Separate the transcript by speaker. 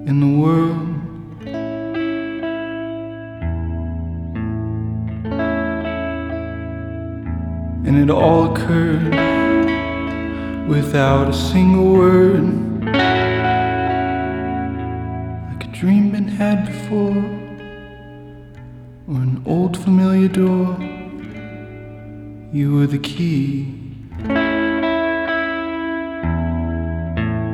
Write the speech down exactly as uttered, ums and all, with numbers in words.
Speaker 1: in the world. And it all occurred without a single word, like a dream been had before, or an old familiar door. You were the key.